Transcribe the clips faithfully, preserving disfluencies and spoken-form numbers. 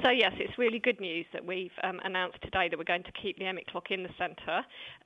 So yes, it's really good news that we've um, announced today that we're going to keep the Emmet clock in the centre.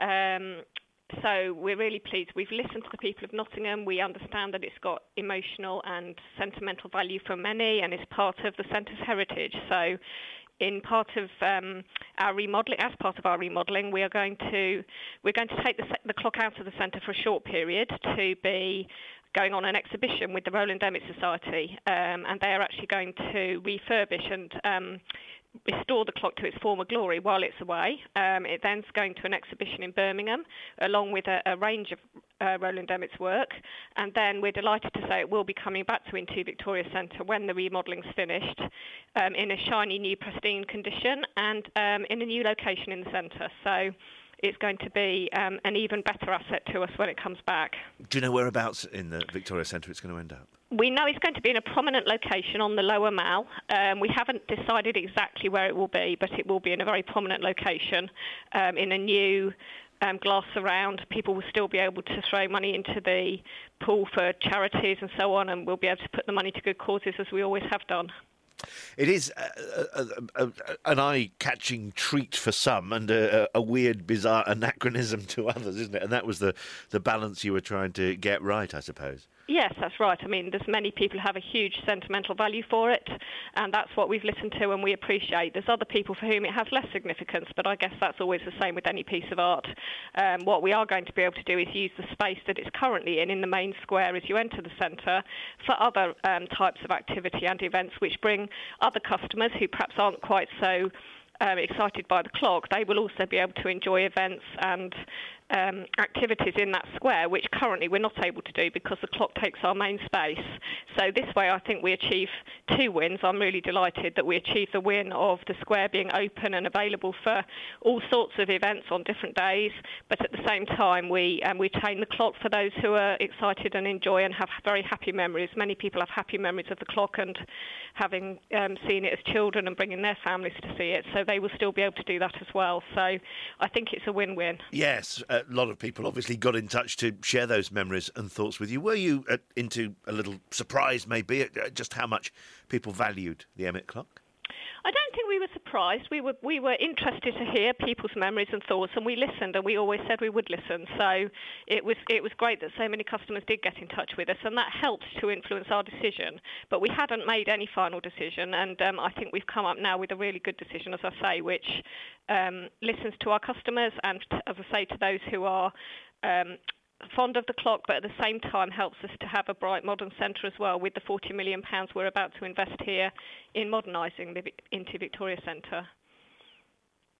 Um, so we're really pleased. We've listened to the people of Nottingham. We understand that it's got emotional and sentimental value for many, and it's part of the centre's heritage. So in part of um, our remodelling, as part of our remodelling, we are going to we're going to take the, the clock out of the centre for a short period to be going on an exhibition with the Roland Emmet Society, um, and they are actually going to refurbish and um, restore the clock to its former glory while it's away. Um, it then's going to an exhibition in Birmingham, along with a, a range of uh, Roland Emmet's work, and then we're delighted to say it will be coming back to Into Victoria Centre when the remodelling's finished, um, in a shiny new pristine condition and um, in a new location in the centre. So it's going to be um, an even better asset to us when it comes back. Do you know whereabouts in the Victoria Centre it's going to end up? We know it's going to be in a prominent location on the Lower Mall. Um, we haven't decided exactly where it will be, but it will be in a very prominent location, um, in a new um, glass surround. People will still be able to throw money into the pool for charities and so on, and we'll be able to put the money to good causes as we always have done. It is a, a, a, a, an eye-catching treat for some and a, a weird, bizarre anachronism to others, isn't it? And that was the, the balance you were trying to get right, I suppose. Yes, that's right. I mean, there's many people who have a huge sentimental value for it, and that's what we've listened to and we appreciate. There's other people for whom it has less significance, but I guess that's always the same with any piece of art. Um, what we are going to be able to do is use the space that it's currently in, in the main square as you enter the centre, for other um, types of activity and events which bring other customers who perhaps aren't quite so um, excited by the clock. They will also be able to enjoy events and Um, activities in that square, which currently we're not able to do because the clock takes our main space. So this way I think we achieve two wins. I'm really delighted that we achieve the win of the square being open and available for all sorts of events on different days, but at the same time we um, we retain the clock for those who are excited and enjoy and have very happy memories. Many people have happy memories of the clock and having um, seen it as children and bringing their families to see it, so they will still be able to do that as well. So I think it's a win-win. Yes, uh, a lot of people obviously got in touch to share those memories and thoughts with you. Were you uh, into a little surprise, maybe, at uh, just how much people valued the Emmet clock? I don't think we were surprised. We were we were interested to hear people's memories and thoughts, and we listened, and we always said we would listen. So it was it was great that so many customers did get in touch with us, and that helped to influence our decision. But we hadn't made any final decision, and um, I think we've come up now with a really good decision, as I say, which um, listens to our customers and, as I say, to those who are um, fond of the clock, but at the same time helps us to have a bright modern centre as well, with the forty million pounds we're about to invest here in modernising the Into Victoria Centre.